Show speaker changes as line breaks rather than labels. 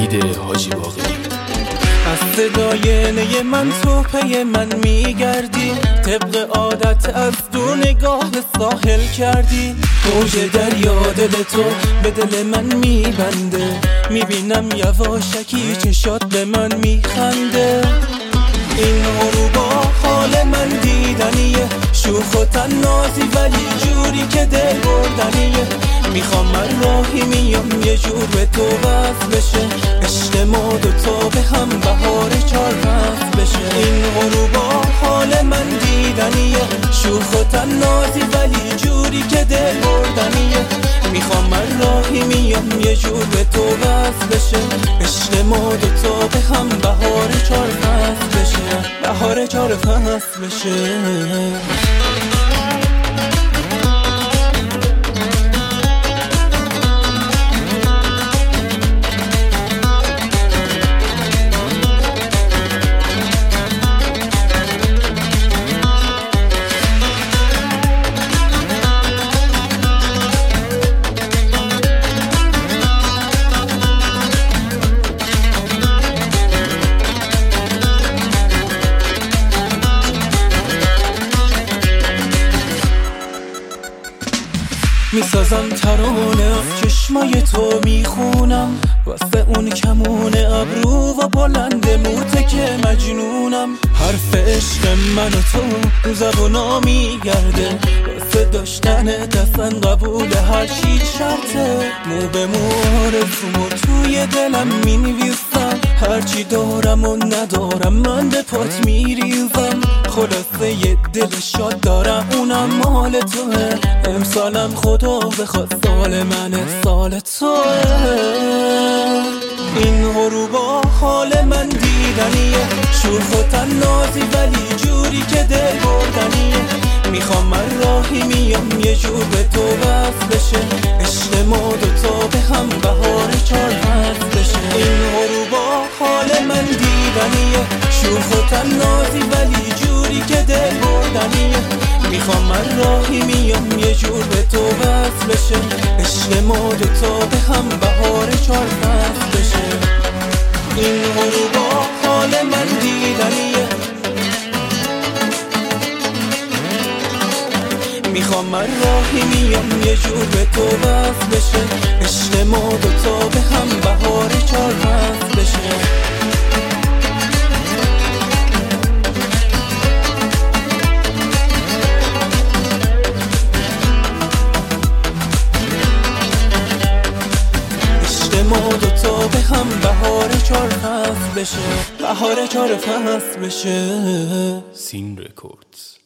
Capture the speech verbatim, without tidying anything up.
امید حاجی باقری.
از صدای نی من تو پی من میگردی، طبق عادت از دو نگاه ساحل کردی. موج دریا دل تو به دل من میبنده، میبینم یواشکی چشات به من میخنده. این غروبا حال من دیدنیه، شوخ و تنازی ولی جوری که دل بردنیه. میخوام من راهی میام یه جور به تو وصل بشه، عشق ما دوتا به هم بهار چار فصل بشه. این غروبا حال من دیدنیه، شوخ و تنازی ولی جوری که دل بردنیه. میخوام من راهی میام یه جور به تو وصل بشه، عشق ما دوتا به هم بهار چار فصل بشه، بهار چار فصل بشه. میسازم ترانه از چشمای تو میخونم، واسه اون کمون ابرو و بلند موته که مجنونم. حرف عشق من و تو رو زبونا میگرده، واسه داشتن دستن قبول هر چی شرطه. مو به مو آرزومو توی دلم مینویسم، هرچی دارم و ندارم من به پات میریزم. خلاصه یه دل شاد دارم اونم مال توه، امسالم خدا بخواد سال منه سال توه. این غروبا حال من دیدنیه، شوخ و تنازی ولی جوری که دل بردنیه. میخوام من راهی میام یه جور به تو وصل بشه، عشق ما دوتا به هم بهار چار فصل بشه. این غروبا حال من دیدنیه، شوخ و تنازی ولی جوری که دل بردنیه. میخوام من راهی میام یه جور به تو وصل بشه، عشق ما دوتا به هم بهار چار فصل بشه. این غروبا حال من دیدنیه، میخوام من راهی میام یه جور به تو وصل بشه، عشق ما دوتا به هم بهار چار فصل بشه. ما دوتا به هم بهار چار فصل بشه، بهار چار فصل بشه.
سین رکوردز.